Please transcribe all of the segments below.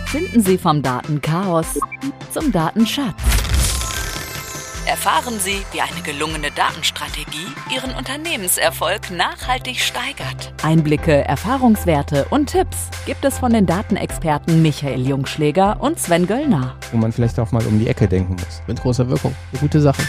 Finden Sie vom Datenchaos zum Datenschatz. Erfahren Sie, wie eine gelungene Datenstrategie Ihren Unternehmenserfolg nachhaltig steigert. Einblicke, Erfahrungswerte und Tipps gibt es von den Datenexperten Michael Jungschläger und Sven Göllner. Wo man vielleicht auch mal um die Ecke denken muss. Mit großer Wirkung. Eine gute Sache.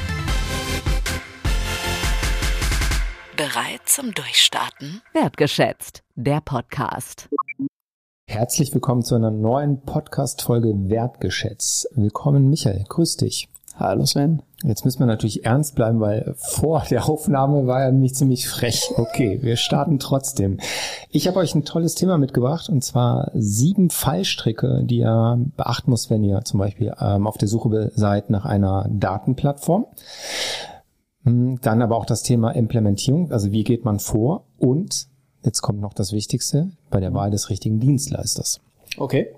Bereit zum Durchstarten? Wertgeschätzt, der Podcast. Herzlich willkommen zu einer neuen Podcast-Folge Wertgeschätzt. Willkommen Michael, grüß dich. Hallo Sven. Jetzt müssen wir natürlich ernst bleiben, weil vor der Aufnahme war ja nämlich ziemlich frech. Okay, wir starten trotzdem. Ich habe euch ein tolles Thema mitgebracht und zwar 7 Fallstricke, die ihr beachten müsst, wenn ihr zum Beispiel auf der Suche seid nach einer Datenplattform. Dann aber auch das Thema Implementierung, also wie geht man vor, und jetzt kommt noch das Wichtigste, bei der Wahl des richtigen Dienstleisters. Okay.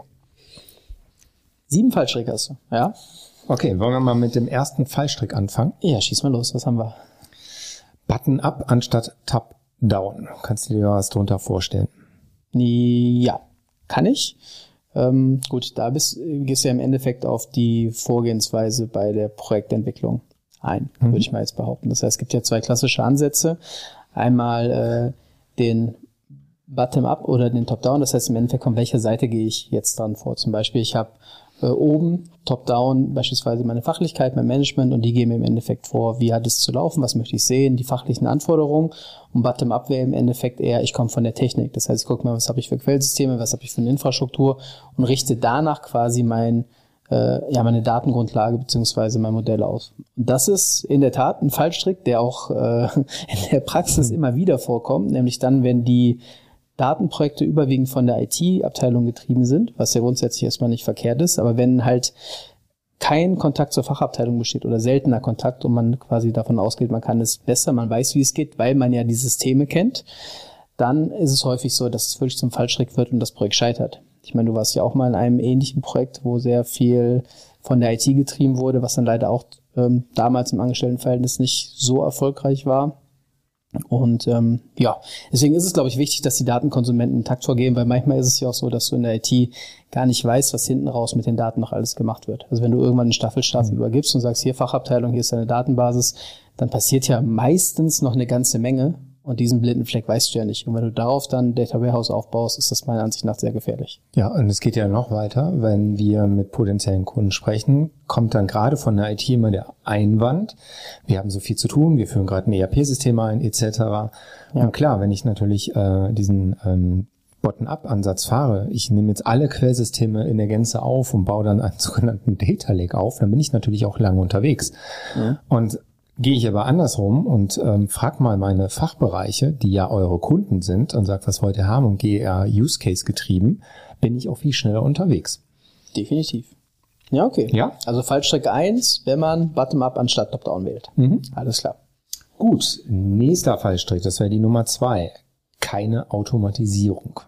7 Fallstricke hast du, ja? Okay, wollen wir mal mit dem ersten Fallstrick anfangen? Ja, schieß mal los, was haben wir? Button up anstatt Tab down. Kannst du dir was drunter vorstellen? Ja, kann ich. Gut, da gehst du ja im Endeffekt auf die Vorgehensweise bei der Projektentwicklung ein, würde ich mal jetzt behaupten. Das heißt, es gibt ja 2 klassische Ansätze. Einmal den Bottom-up oder den Top-down. Das heißt, im Endeffekt, von welcher Seite gehe ich jetzt dran vor? Zum Beispiel, ich habe oben, Top-down, beispielsweise meine Fachlichkeit, mein Management, und die geben mir im Endeffekt vor, wie hat es zu laufen, was möchte ich sehen, die fachlichen Anforderungen. Und Bottom-up wäre im Endeffekt eher, ich komme von der Technik. Das heißt, ich gucke mal, was habe ich für Quellsysteme, was habe ich für eine Infrastruktur und richte danach quasi meine Datengrundlage beziehungsweise mein Modell aus. Und das ist in der Tat ein Fallstrick, der auch in der Praxis immer wieder vorkommt, nämlich dann, wenn die Datenprojekte überwiegend von der IT-Abteilung getrieben sind, was ja grundsätzlich erstmal nicht verkehrt ist, aber wenn halt kein Kontakt zur Fachabteilung besteht oder seltener Kontakt und man quasi davon ausgeht, man kann es besser, man weiß, wie es geht, weil man ja die Systeme kennt, dann ist es häufig so, dass es wirklich zum Fallstrick wird und das Projekt scheitert. Ich meine, du warst ja auch mal in einem ähnlichen Projekt, wo sehr viel von der IT getrieben wurde, was dann leider auch damals im Angestelltenverhältnis nicht so erfolgreich war. Und deswegen ist es, glaube ich, wichtig, dass die Datenkonsumenten einen Takt vorgeben, weil manchmal ist es ja auch so, dass du in der IT gar nicht weißt, was hinten raus mit den Daten noch alles gemacht wird. Also wenn du irgendwann einen Staffelstab übergibst und sagst, hier Fachabteilung, hier ist deine Datenbasis, dann passiert ja meistens noch eine ganze Menge und diesen blinden Fleck weißt du ja nicht. Und wenn du darauf dann Data Warehouse aufbaust, ist das meiner Ansicht nach sehr gefährlich. Ja, und es geht ja noch weiter. Wenn wir mit potenziellen Kunden sprechen, kommt dann gerade von der IT immer der Einwand, wir haben so viel zu tun, wir führen gerade ein ERP-System ein, etc. Ja. Und klar, wenn ich natürlich diesen Bottom-up-Ansatz fahre, ich nehme jetzt alle Quellsysteme in der Gänze auf und baue dann einen sogenannten Data Lake auf, dann bin ich natürlich auch lange unterwegs. Ja. Und gehe ich aber andersrum und frag mal meine Fachbereiche, die ja eure Kunden sind, und sag, was wollt ihr haben, und gehe eher Use-Case getrieben, bin ich auch viel schneller unterwegs. Definitiv. Ja, okay. Ja? Also Fallstrick 1, wenn man Bottom-up anstatt Top-down wählt. Alles klar. Gut, nächster Fallstrick, das wäre die Nummer 2. Keine Automatisierung.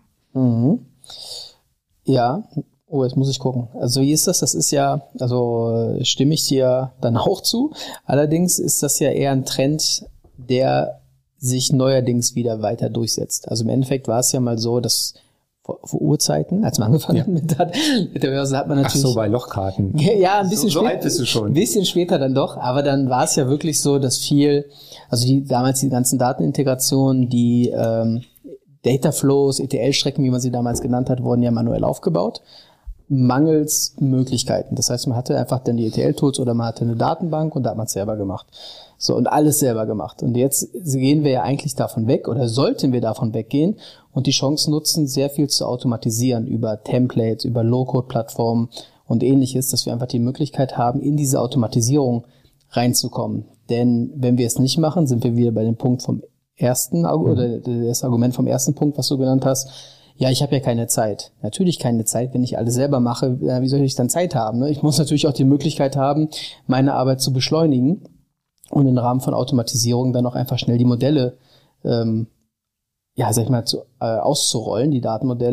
Ja. Oh, jetzt muss ich gucken. Also wie ist das? Das ist ja, also stimme ich dir dann auch zu. Allerdings ist das ja eher ein Trend, der sich neuerdings wieder weiter durchsetzt. Also im Endeffekt war es ja mal so, dass vor Urzeiten, als man angefangen hat mit der Börse, hat man natürlich... Ach so, bei Lochkarten. Ja, ein bisschen so später. Alt bist du schon. Ein bisschen später dann doch, aber dann war es ja wirklich so, dass damals die ganzen Datenintegrationen, die Data Flows, ETL-Strecken, wie man sie damals genannt hat, wurden ja manuell aufgebaut. Mangels Möglichkeiten. Das heißt, man hatte einfach dann die ETL-Tools oder man hatte eine Datenbank und da hat man es selber gemacht. So, und alles selber gemacht. Und jetzt gehen wir ja eigentlich davon weg oder sollten wir davon weggehen und die Chance nutzen, sehr viel zu automatisieren über Templates, über Low-Code-Plattformen und ähnliches, dass wir einfach die Möglichkeit haben, in diese Automatisierung reinzukommen. Denn wenn wir es nicht machen, sind wir wieder bei dem Punkt vom ersten, oder das Argument vom ersten Punkt, was du genannt hast. Ja, ich habe ja keine Zeit. Natürlich keine Zeit, wenn ich alles selber mache. Wie soll ich dann Zeit haben? Ne? Ich muss natürlich auch die Möglichkeit haben, meine Arbeit zu beschleunigen und im Rahmen von Automatisierung dann auch einfach schnell die Modelle auszurollen, die Datenmodelle,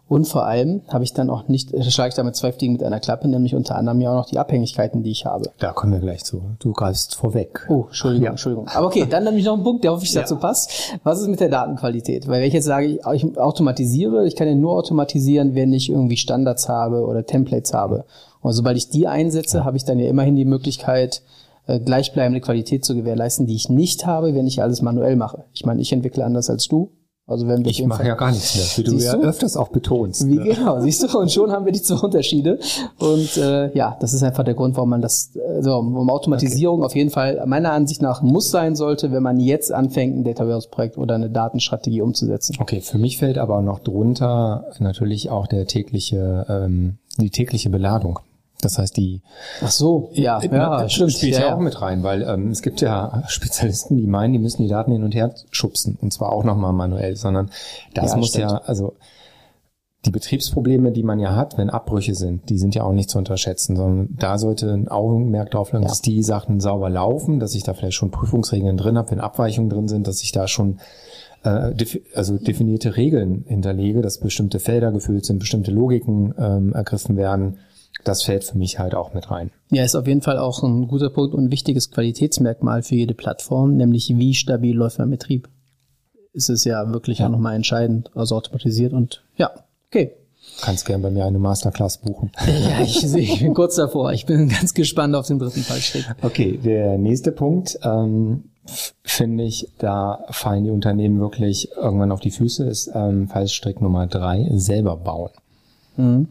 Und vor allem schlage ich damit 2 Fliegen mit einer Klappe, nämlich unter anderem ja auch noch die Abhängigkeiten, die ich habe. Da kommen wir gleich zu. Du greifst vorweg. Oh, Entschuldigung. Aber okay, dann nämlich noch ein Punkt, der hoffentlich dazu passt. Was ist mit der Datenqualität? Weil wenn ich jetzt sage, ich automatisiere, ich kann ja nur automatisieren, wenn ich irgendwie Standards habe oder Templates habe. Und sobald ich die einsetze, habe ich dann ja immerhin die Möglichkeit, gleichbleibende Qualität zu gewährleisten, die ich nicht habe, wenn ich alles manuell mache. Ich meine, ich entwickle anders als du. Also wenn wir ich mache ja gar nichts mehr, wie du ja öfters auch betonst. Genau, siehst du, und schon haben wir die 2 Unterschiede. Und das ist einfach der Grund, warum man Automatisierung auf jeden Fall meiner Ansicht nach muss sein sollte, wenn man jetzt anfängt, ein Data Warehouse Projekt oder eine Datenstrategie umzusetzen. Okay, für mich fällt aber noch drunter natürlich auch die tägliche Beladung. Das heißt, stimmt, spielt ja auch mit rein, weil es gibt ja Spezialisten, die meinen, die müssen die Daten hin und her schubsen, und zwar auch nochmal manuell, sondern das muss stimmt. Die Betriebsprobleme, die man ja hat, wenn Abbrüche sind, die sind ja auch nicht zu unterschätzen, sondern da sollte ein Augenmerk drauf legen, dass die Sachen sauber laufen, dass ich da vielleicht schon Prüfungsregeln drin habe, wenn Abweichungen drin sind, dass ich da schon definierte Regeln hinterlege, dass bestimmte Felder gefüllt sind, bestimmte Logiken ergriffen werden. Das fällt für mich halt auch mit rein. Ja, ist auf jeden Fall auch ein guter Punkt und ein wichtiges Qualitätsmerkmal für jede Plattform, nämlich wie stabil läuft mein Betrieb. Ist es ja wirklich auch nochmal entscheidend, also automatisiert und okay. Kannst gern bei mir eine Masterclass buchen. Ja, ich bin kurz davor. Ich bin ganz gespannt auf den 3. Fallstrick. Okay, der nächste Punkt, finde ich, da fallen die Unternehmen wirklich irgendwann auf die Füße, ist Fallstrick Nummer 3, selber bauen. Mhm.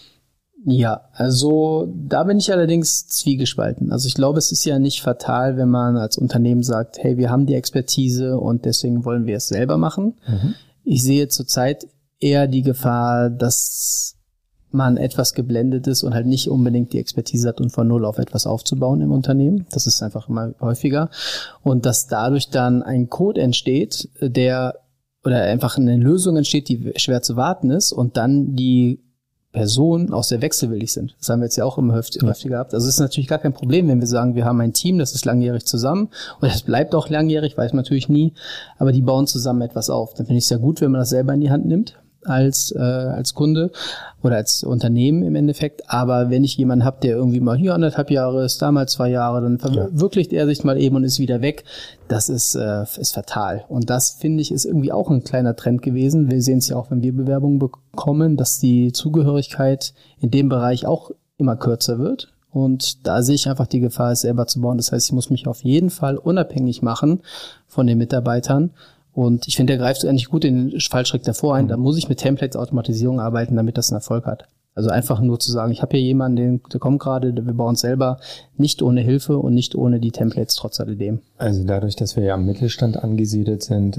Ja, also da bin ich allerdings zwiegespalten. Also ich glaube, es ist ja nicht fatal, wenn man als Unternehmen sagt, hey, wir haben die Expertise und deswegen wollen wir es selber machen. Mhm. Ich sehe zurzeit eher die Gefahr, dass man etwas geblendet ist und halt nicht unbedingt die Expertise hat, um von Null auf etwas aufzubauen im Unternehmen. Das ist einfach immer häufiger. Und dass dadurch dann ein Code entsteht, oder einfach eine Lösung entsteht, die schwer zu warten ist und dann die Personen aus der wechselwillig sind. Das haben wir jetzt ja auch immer häufiger gehabt. Also es ist natürlich gar kein Problem, wenn wir sagen, wir haben ein Team, das ist langjährig zusammen und das bleibt auch langjährig, weiß man natürlich nie, aber die bauen zusammen etwas auf. Dann finde ich es ja gut, wenn man das selber in die Hand nimmt als Kunde oder als Unternehmen im Endeffekt. Aber wenn ich jemanden habe, der irgendwie mal hier 1,5 Jahre ist, da mal 2 Jahre, dann verwirklicht er sich mal eben und ist wieder weg. Das ist fatal. Und das, finde ich, ist irgendwie auch ein kleiner Trend gewesen. Wir sehen es ja auch, wenn wir Bewerbungen bekommen, dass die Zugehörigkeit in dem Bereich auch immer kürzer wird. Und da sehe ich einfach die Gefahr, es selber zu bauen. Das heißt, ich muss mich auf jeden Fall unabhängig machen von den Mitarbeitern. Und ich finde, der greift eigentlich gut in den Fallstrick davor ein. Da muss ich mit Templates, Automatisierung arbeiten, damit das einen Erfolg hat. Also einfach nur zu sagen, ich habe hier jemanden, der kommt gerade, wir bauen es selber, nicht ohne Hilfe und nicht ohne die Templates trotz alledem. Also dadurch, dass wir ja am Mittelstand angesiedelt sind,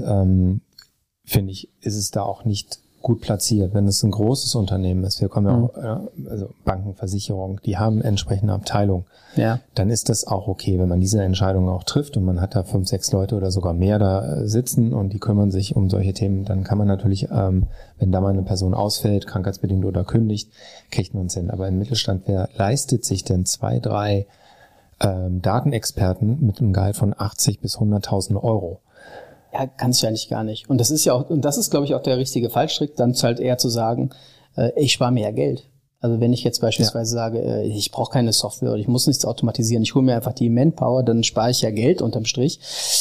finde ich, ist es da auch nicht gut platziert. Wenn es ein großes Unternehmen ist, wir kommen ja auch, also Banken, Versicherungen, die haben entsprechende Abteilungen. Ja. Dann ist das auch okay, wenn man diese Entscheidung auch trifft und man hat da 5, 6 Leute oder sogar mehr da sitzen und die kümmern sich um solche Themen, dann kann man natürlich, wenn da mal eine Person ausfällt, krankheitsbedingt oder kündigt, kriegt man es hin. Aber im Mittelstand, wer leistet sich denn 2, 3 Datenexperten mit einem Gehalt von 80 bis 100.000 Euro? Ja, kannst du eigentlich gar nicht. Und das ist ja auch, und das ist, glaube ich, auch der richtige Fallstrick, dann halt eher zu sagen, ich spare mir ja Geld. Also wenn ich jetzt beispielsweise sage, ich brauche keine Software oder ich muss nichts automatisieren, ich hole mir einfach die Manpower, dann spare ich ja Geld unterm Strich.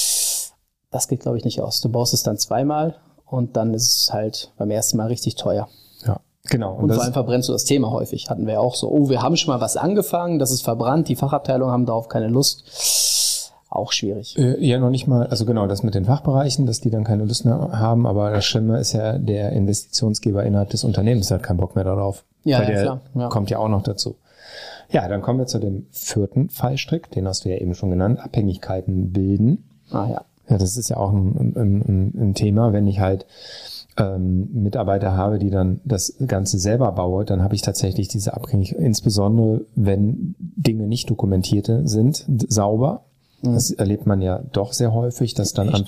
Das geht, glaube ich, nicht aus. Du baust es dann 2-mal und dann ist es halt beim ersten Mal richtig teuer. Ja, genau. Und vor allem verbrennst du das Thema häufig. Hatten wir auch so, wir haben schon mal was angefangen, das ist verbrannt, die Fachabteilungen haben darauf keine Lust. Auch schwierig. Ja, noch nicht mal, also genau, das mit den Fachbereichen, dass die dann keine Lust mehr haben, aber das Schlimme ist ja, der Investitionsgeber innerhalb des Unternehmens hat keinen Bock mehr darauf. Ja, weil der klar. Ja. Kommt ja auch noch dazu. Ja, dann kommen wir zu dem 4. Fallstrick, den hast du ja eben schon genannt, Abhängigkeiten bilden. Ah ja. Ja, das ist ja auch ein Thema, wenn ich halt Mitarbeiter habe, die dann das Ganze selber baue, dann habe ich tatsächlich diese Abhängigkeit, insbesondere wenn Dinge nicht dokumentierte sind, sauber. Das erlebt man ja doch sehr häufig, dass dann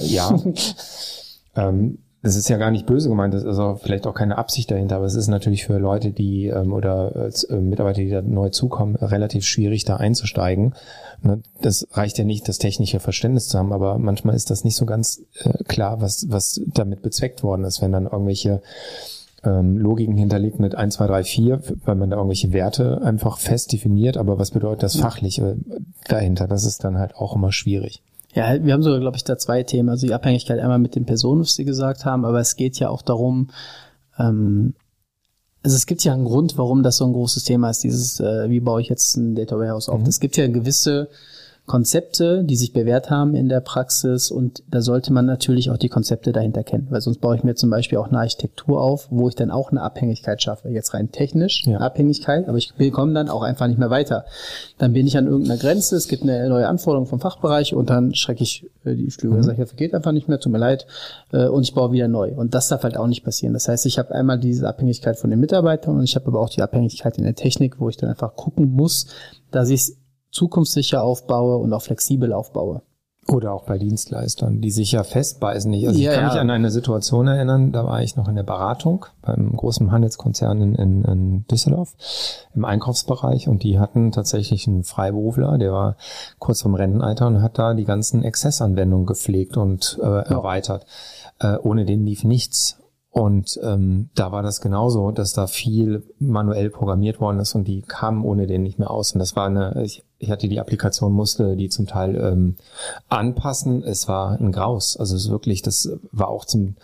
das ist ja gar nicht böse gemeint, das ist also vielleicht auch keine Absicht dahinter, aber es ist natürlich für Leute, die oder Mitarbeiter, die da neu zukommen, relativ schwierig, da einzusteigen. Das reicht ja nicht, das technische Verständnis zu haben, aber manchmal ist das nicht so ganz klar, was damit bezweckt worden ist, wenn dann irgendwelche Logiken hinterlegt mit 1, 2, 3, 4, weil man da irgendwelche Werte einfach fest definiert, aber was bedeutet das Fachliche dahinter? Das ist dann halt auch immer schwierig. Ja, wir haben sogar, glaube ich, da 2 Themen. Also die Abhängigkeit einmal mit den Personen, was Sie gesagt haben, aber es geht ja auch darum, also es gibt ja einen Grund, warum das so ein großes Thema ist, dieses, wie baue ich jetzt ein Data Warehouse auf? Es gibt ja gewisse Konzepte, die sich bewährt haben in der Praxis und da sollte man natürlich auch die Konzepte dahinter kennen, weil sonst baue ich mir zum Beispiel auch eine Architektur auf, wo ich dann auch eine Abhängigkeit schaffe, jetzt rein technisch, eine Abhängigkeit, aber ich komme dann auch einfach nicht mehr weiter. Dann bin ich an irgendeiner Grenze, es gibt eine neue Anforderung vom Fachbereich und dann schrecke ich die Flügel, sage ich, geht einfach nicht mehr, tut mir leid, und ich baue wieder neu. Und das darf halt auch nicht passieren. Das heißt, ich habe einmal diese Abhängigkeit von den Mitarbeitern und ich habe aber auch die Abhängigkeit in der Technik, wo ich dann einfach gucken muss, dass ich es zukunftssicher aufbaue und auch flexibel aufbaue. Oder auch bei Dienstleistern, die sich ja festbeißen nicht. Also ich kann mich an eine Situation erinnern, da war ich noch in der Beratung beim großen Handelskonzern in Düsseldorf im Einkaufsbereich und die hatten tatsächlich einen Freiberufler, der war kurz vorm Rentenalter und hat da die ganzen Access-Anwendungen gepflegt und erweitert. Ohne den lief nichts. Und da war das genauso, dass da viel manuell programmiert worden ist und die kamen ohne den nicht mehr aus. Und das war ich hatte die Applikation, musste die zum Teil anpassen. Es war ein Graus. Also es ist wirklich, das war auch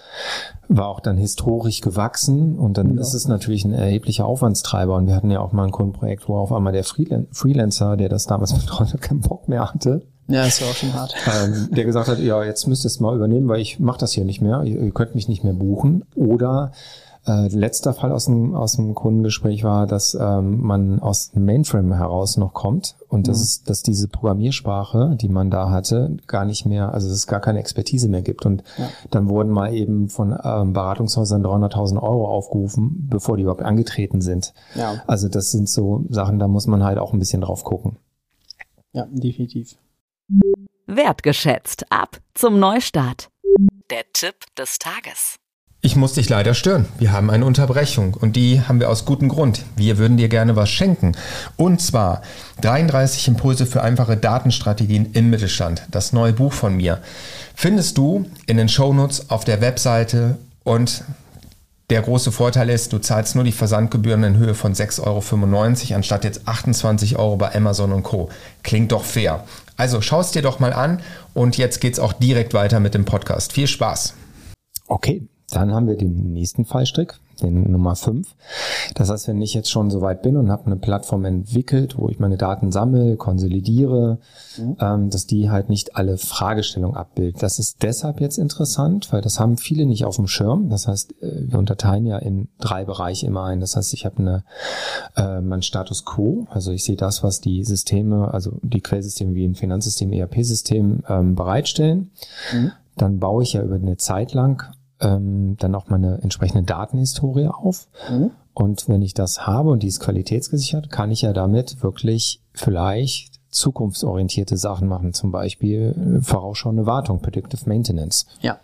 dann historisch gewachsen und dann ist es natürlich ein erheblicher Aufwandstreiber. Und wir hatten ja auch mal ein Kundenprojekt, wo auf einmal der Freelancer, der das damals betreut hat, keinen Bock mehr hatte. Ja, ist ja auch schon hart. Der gesagt hat, ja, jetzt müsst ihr es mal übernehmen, weil ich mache das hier nicht mehr. Ihr könnt mich nicht mehr buchen. Oder letzter Fall aus dem Kundengespräch war, dass man aus dem Mainframe heraus noch kommt und dass diese Programmiersprache, die man da hatte, gar nicht mehr, also dass es gar keine Expertise mehr gibt. Und dann wurden mal eben von Beratungshäusern 300.000 Euro aufgerufen, bevor die überhaupt angetreten sind. Ja. Also das sind so Sachen, da muss man halt auch ein bisschen drauf gucken. Ja, definitiv. Wertgeschätzt. Ab zum Neustart. Der Tipp des Tages. Ich muss dich leider stören. Wir haben eine Unterbrechung und die haben wir aus gutem Grund. Wir würden dir gerne was schenken. Und zwar 33 Impulse für einfache Datenstrategien im Mittelstand. Das neue Buch von mir. Findest du in den Shownotes auf der Webseite und der große Vorteil ist, du zahlst nur die Versandgebühren in Höhe von 6,95 € anstatt jetzt 28 € bei Amazon und Co. Klingt doch fair. Also schau es dir doch mal an und jetzt geht's auch direkt weiter mit dem Podcast. Viel Spaß. Okay, dann haben wir den nächsten Fallstrick, den Nummer 5. Das heißt, wenn ich jetzt schon so weit bin und habe eine Plattform entwickelt, wo ich meine Daten sammle, konsolidiere, dass die halt nicht alle Fragestellungen abbildet. Das ist deshalb jetzt interessant, weil das haben viele nicht auf dem Schirm. Das heißt, wir unterteilen ja in 3 Bereiche immer ein. Das heißt, ich habe mein Status Quo, also ich sehe das, was die Systeme, also die Quellsysteme wie ein Finanzsystem, ERP-System bereitstellen. Dann baue ich ja über eine Zeit lang dann auch meine entsprechende Datenhistorie auf. Und wenn ich das habe und die ist qualitätsgesichert, kann ich ja damit wirklich vielleicht zukunftsorientierte Sachen machen, zum Beispiel vorausschauende Wartung, Predictive Maintenance. Ja.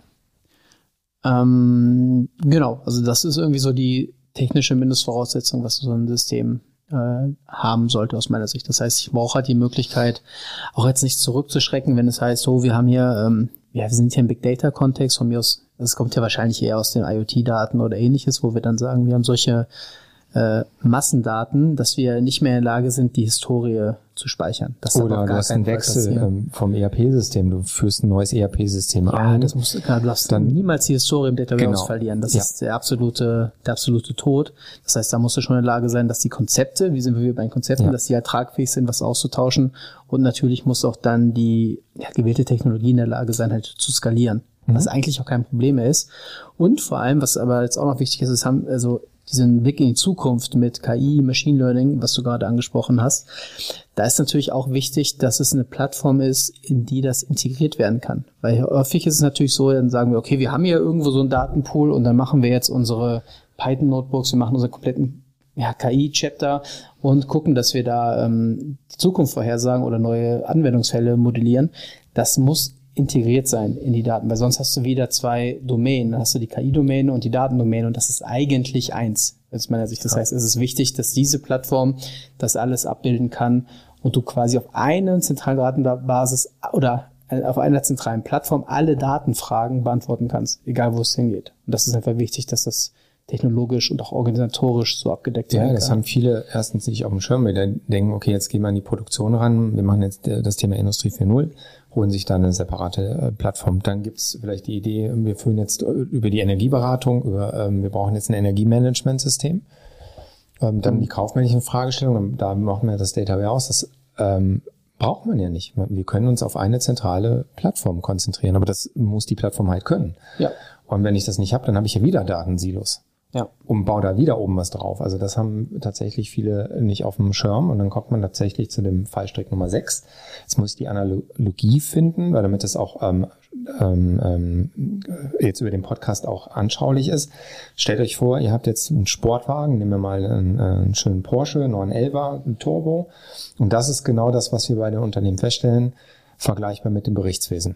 Genau, also das ist irgendwie so die technische Mindestvoraussetzung, was so ein System haben sollte aus meiner Sicht. Das heißt, ich brauche halt die Möglichkeit, auch jetzt nicht zurückzuschrecken, wenn es heißt, so, wir haben hier, wir sind hier im Big Data Kontext, von mir aus, das kommt ja wahrscheinlich eher aus den IoT-Daten oder ähnliches, wo wir dann sagen, wir haben solche Massendaten, dass wir nicht mehr in der Lage sind, die Historie zu speichern. Das oder du hast einen Wechsel vom ERP-System, du führst ein neues ERP-System ein. Das du darfst dann niemals die Historie im Data Warehouse verlieren. Das ist der absolute Tod. Das heißt, da musst du schon in der Lage sein, dass die Konzepte, wie sind wir bei den Konzepten, dass die halt tragfähig sind, was auszutauschen. Und natürlich muss auch dann die gewählte Technologie in der Lage sein, halt zu skalieren. Was eigentlich auch kein Problem mehr ist. Und vor allem, was aber jetzt auch noch wichtig ist, diesen Blick in die Zukunft mit KI, Machine Learning, was du gerade angesprochen hast, da ist natürlich auch wichtig, dass es eine Plattform ist, in die das integriert werden kann. Weil häufig ist es natürlich so, dann sagen wir, okay, wir haben hier irgendwo so einen Datenpool und dann machen wir jetzt unsere Python-Notebooks, wir machen unseren kompletten KI-Chapter und gucken, dass wir da die Zukunft vorhersagen oder neue Anwendungsfälle modellieren. Das muss integriert sein in die Daten, weil sonst hast du wieder 2 Domänen. Dann hast du die KI-Domäne und die Datendomäne und das ist eigentlich eins, aus meiner Sicht. Das heißt, es ist wichtig, dass diese Plattform das alles abbilden kann und du quasi auf einer zentralen Datenbasis oder auf einer zentralen Plattform alle Datenfragen beantworten kannst, egal wo es hingeht. Und das ist einfach wichtig, dass das technologisch und auch organisatorisch so abgedeckt sein kann. Ja, das haben viele erstens nicht auf dem Schirm, weil die denken, okay, jetzt gehen wir an die Produktion ran, wir machen jetzt das Thema Industrie 4.0, holen sich dann eine separate Plattform. Dann gibt's vielleicht die Idee, wir führen jetzt über die Energieberatung, wir brauchen jetzt ein Energiemanagementsystem. Dann die kaufmännlichen Fragestellungen, da machen wir das Data Warehouse, das braucht man ja nicht. Wir können uns auf eine zentrale Plattform konzentrieren, aber das muss die Plattform halt können. Ja. Und wenn ich das nicht habe, dann habe ich ja wieder Datensilos. Ja. Und baue da wieder oben was drauf. Also das haben tatsächlich viele nicht auf dem Schirm und dann kommt man tatsächlich zu dem Fallstrick Nummer 6. Jetzt muss ich die Analogie finden, weil damit es auch jetzt über den Podcast auch anschaulich ist. Stellt euch vor, ihr habt jetzt einen Sportwagen, nehmen wir mal einen schönen Porsche 911er, einen Turbo. Und das ist genau das, was wir bei den Unternehmen feststellen, vergleichbar mit dem Berichtswesen.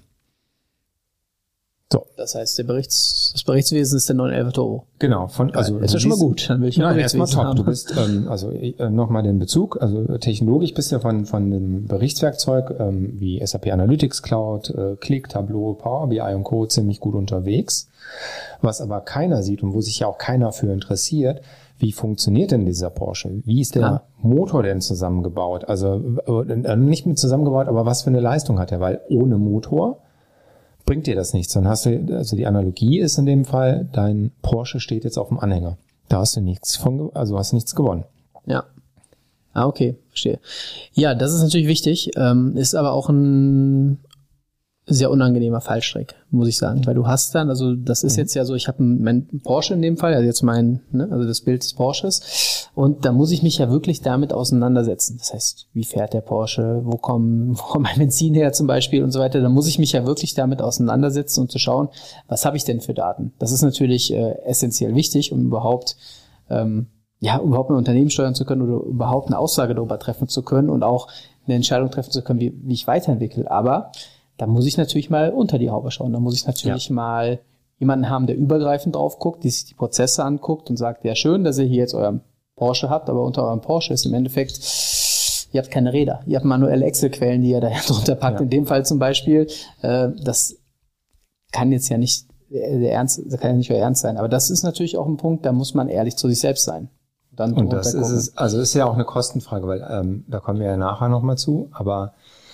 So. Das heißt, das Berichtswesen ist der 911 Turbo. Genau. Also ist ja schon mal gut. Dann will ich ja erstmal top. Haben. Du bist, nochmal den Bezug, also technologisch bist du ja von dem Berichtswerkzeug wie SAP Analytics Cloud, Qlik, Tableau, Power BI und Co. ziemlich gut unterwegs. Was aber keiner sieht und wo sich ja auch keiner für interessiert, wie funktioniert denn dieser Porsche? Wie ist der Motor denn zusammengebaut? Also nicht mit zusammengebaut, aber was für eine Leistung hat er? Weil ohne Motor bringt dir das nichts. Dann hast du, also die Analogie ist in dem Fall, dein Porsche steht jetzt auf dem Anhänger. Da hast du nichts hast nichts gewonnen. Ja. Okay, verstehe. Ja, das ist natürlich wichtig, ist aber auch ein sehr unangenehmer Fallstrick, muss ich sagen, weil du hast dann, also das ist jetzt ja so, ich habe einen Porsche in dem Fall, also jetzt also das Bild des Porsches, und da muss ich mich ja wirklich damit auseinandersetzen. Das heißt, wie fährt der Porsche, wo kommt mein Benzin her zum Beispiel und so weiter. Da muss ich mich ja wirklich damit auseinandersetzen und zu schauen, was habe ich denn für Daten. Das ist natürlich essentiell wichtig, um überhaupt ein Unternehmen steuern zu können oder überhaupt eine Aussage darüber treffen zu können und auch eine Entscheidung treffen zu können, wie ich weiterentwickle. Aber da muss ich natürlich mal unter die Haube schauen. Da muss ich natürlich mal jemanden haben, der übergreifend drauf guckt, die sich die Prozesse anguckt und sagt, ja schön, dass ihr hier jetzt euren Porsche habt, aber unter eurem Porsche ist im Endeffekt, ihr habt keine Räder. Ihr habt manuelle Excel-Quellen, die ihr da drunter packt. Ja. In dem Fall zum Beispiel, das kann jetzt ja nicht euer Ernst sein. Aber das ist natürlich auch ein Punkt, da muss man ehrlich zu sich selbst sein. Und das ist es, also ist ja auch eine Kostenfrage, weil da kommen wir ja nachher nochmal zu, aber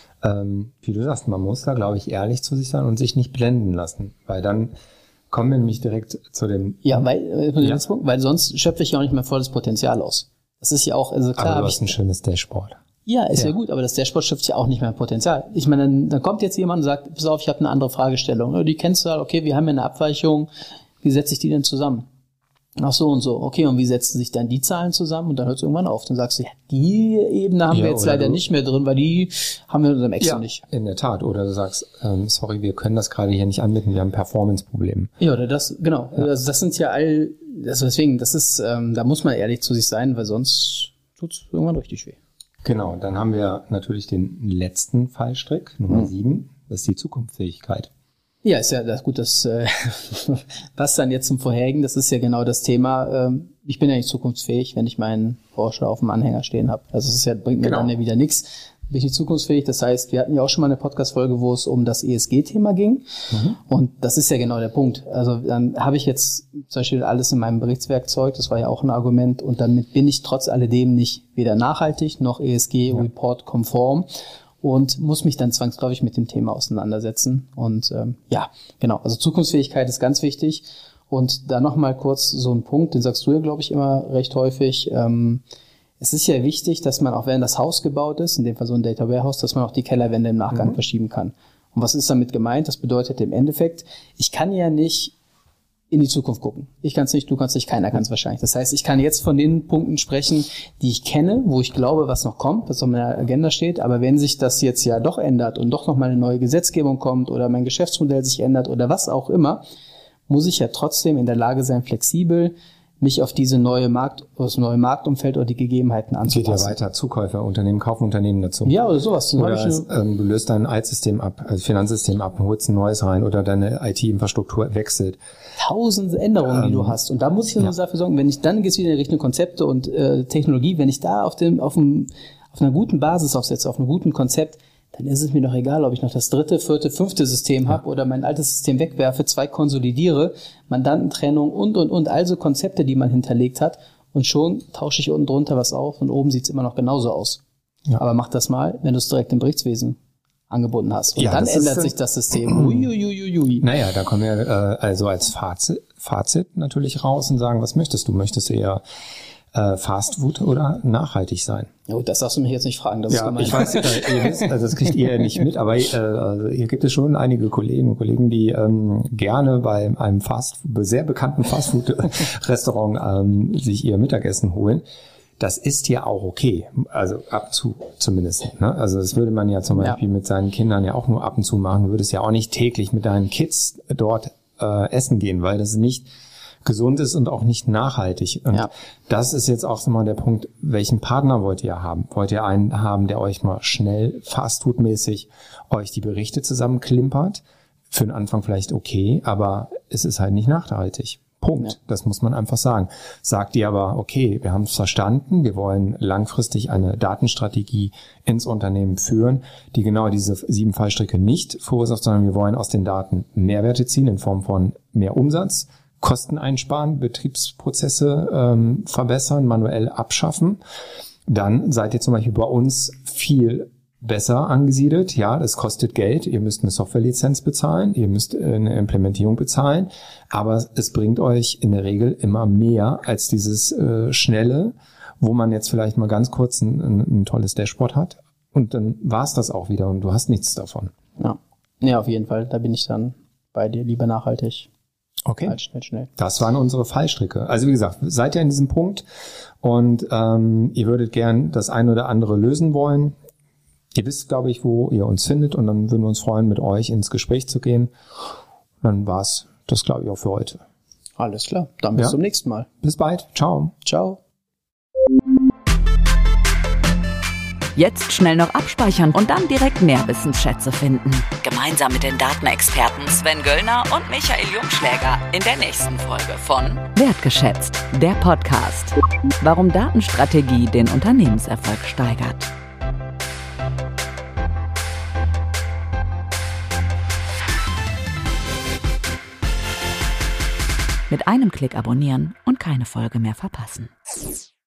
wie du sagst, man muss da, glaube ich, ehrlich zu sich sein und sich nicht blenden lassen, weil dann kommen wir nämlich direkt zu dem... Ja, weil sonst schöpfe ich ja auch nicht mehr volles Potenzial aus. Das ist ja auch, also klar... Aber du hast ein schönes Dashboard. Ja, ist ja gut, aber das Dashboard schöpft ja auch nicht mehr Potenzial. Ich meine, dann kommt jetzt jemand und sagt, pass auf, ich habe eine andere Fragestellung. Die kennst du halt, okay, wir haben ja eine Abweichung, wie setze ich die denn zusammen? Ach so und so. Okay, und wie setzen sich dann die Zahlen zusammen? Und dann hört es irgendwann auf. Dann sagst du, ja, die Ebene haben wir jetzt leider nicht mehr drin, weil die haben wir in unserem Excel nicht. In der Tat. Oder du sagst, sorry, wir können das gerade hier nicht anbieten, wir haben Performance-Probleme. Ja, oder das, genau. Ja. Also das sind ja deswegen, das ist, da muss man ehrlich zu sich sein, weil sonst tut's irgendwann richtig weh. Genau, dann haben wir natürlich den letzten Fallstrick, Nummer 7, das ist die Zukunftsfähigkeit. Ja, ist ja das gut, das was dann jetzt zum Vorherigen, das ist ja genau das Thema, ich bin ja nicht zukunftsfähig, wenn ich meinen Porsche auf dem Anhänger stehen habe. Also es ist ja, bringt mir dann ja wieder nichts. Bin ich nicht zukunftsfähig, das heißt, wir hatten ja auch schon mal eine Podcast-Folge, wo es um das ESG-Thema ging und das ist ja genau der Punkt. Also dann habe ich jetzt zum Beispiel alles in meinem Berichtswerkzeug, das war ja auch ein Argument, und damit bin ich trotz alledem nicht weder nachhaltig noch ESG-Report-konform. Und muss mich dann zwangsläufig mit dem Thema auseinandersetzen. Und also Zukunftsfähigkeit ist ganz wichtig. Und da nochmal kurz so ein Punkt, den sagst du ja, glaube ich, immer recht häufig. Es ist ja wichtig, dass man auch, wenn das Haus gebaut ist, in dem Fall so ein Data Warehouse, dass man auch die Kellerwände im Nachgang verschieben kann. Und was ist damit gemeint? Das bedeutet im Endeffekt, ich kann ja nicht in die Zukunft gucken. Ich kann es nicht, du kannst nicht, keiner kann es wahrscheinlich. Das heißt, ich kann jetzt von den Punkten sprechen, die ich kenne, wo ich glaube, was noch kommt, was auf meiner Agenda steht. Aber wenn sich das jetzt ja doch ändert und doch nochmal eine neue Gesetzgebung kommt oder mein Geschäftsmodell sich ändert oder was auch immer, muss ich ja trotzdem in der Lage sein, flexibel mich auf das neue Marktumfeld oder die Gegebenheiten anzupassen. Geht ja weiter, Zukäuferunternehmen kaufen Unternehmen dazu. Ja, oder sowas. Oder du löst dein Altsystem ab, also Finanzsystem ab, holst ein neues rein oder deine IT-Infrastruktur wechselt. 1000 Änderungen, die du hast. Und da muss ich nur dafür sorgen, wenn ich dann geht's wieder in Richtung Konzepte und Technologie, wenn ich da auf einer guten Basis aufsetze, auf einem guten Konzept, dann ist es mir doch egal, ob ich noch das 3., 4., 5. System habe oder mein altes System wegwerfe, 2 konsolidiere, Mandantentrennung und also Konzepte, die man hinterlegt hat und schon tausche ich unten drunter was auf und oben sieht's immer noch genauso aus. Ja. Aber mach das mal, wenn du es direkt im Berichtswesen angebunden hast. Und dann ändert sich das System. Uiuiuiui. Naja, da kommen wir also als Fazit natürlich raus und sagen, was möchtest du? Möchtest du eher Fast Food oder nachhaltig sein? Oh, das darfst du mich jetzt nicht fragen. Das ist gemein. Ich weiß, ihr wisst, also das kriegt ihr nicht mit, aber hier gibt es schon einige Kollegen, die gerne bei einem sehr bekannten Fastfood-Restaurant sich ihr Mittagessen holen. Das ist ja auch okay, also ab und zu zumindest. Ne? Also das würde man ja zum Beispiel mit seinen Kindern ja auch nur ab und zu machen. Du würdest ja auch nicht täglich mit deinen Kids dort essen gehen, weil das nicht gesund ist und auch nicht nachhaltig. Und das ist jetzt auch so mal der Punkt, welchen Partner wollt ihr haben? Wollt ihr einen haben, der euch mal schnell Fastfood-mäßig euch die Berichte zusammenklimpert? Für den Anfang vielleicht okay, aber es ist halt nicht nachhaltig. Punkt. Ja. Das muss man einfach sagen. Sagt ihr aber, okay, wir haben es verstanden, wir wollen langfristig eine Datenstrategie ins Unternehmen führen, die genau diese 7 Fallstricke nicht verursacht, sondern wir wollen aus den Daten Mehrwerte ziehen in Form von mehr Umsatz, Kosten einsparen, Betriebsprozesse verbessern, manuell abschaffen. Dann seid ihr zum Beispiel bei uns viel besser angesiedelt. Ja, das kostet Geld. Ihr müsst eine Softwarelizenz bezahlen, ihr müsst eine Implementierung bezahlen, aber es bringt euch in der Regel immer mehr als dieses Schnelle, wo man jetzt vielleicht mal ganz kurz ein tolles Dashboard hat und dann war's das auch wieder und du hast nichts davon. Ja, auf jeden Fall. Da bin ich dann bei dir, lieber nachhaltig. Okay. Halt schnell. Das waren unsere Fallstricke. Also wie gesagt, seid ihr in diesem Punkt und ihr würdet gern das eine oder andere lösen wollen. Ihr wisst, glaube ich, wo ihr uns findet und dann würden wir uns freuen, mit euch ins Gespräch zu gehen. Dann war's das, glaube ich, auch für heute. Alles klar. Dann bis zum nächsten Mal. Bis bald. Ciao. Ciao. Jetzt schnell noch abspeichern und dann direkt mehr Wissensschätze finden. Gemeinsam mit den Datenexperten Sven Göllner und Michael Jungschläger in der nächsten Folge von Wertgeschätzt, der Podcast. Warum Datenstrategie den Unternehmenserfolg steigert. Mit einem Klick abonnieren und keine Folge mehr verpassen.